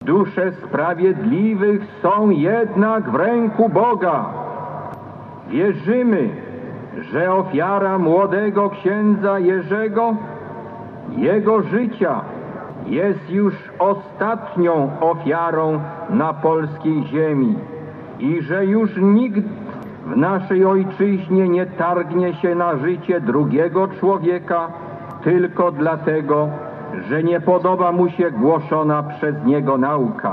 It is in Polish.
dusze sprawiedliwych są jednak w ręku Boga. Wierzymy, że ofiara młodego księdza Jerzego, jego życia, jest już ostatnią ofiarą na polskiej ziemi i że już nikt w naszej ojczyźnie nie targnie się na życie drugiego człowieka tylko dlatego, że nie podoba mu się głoszona przez niego nauka.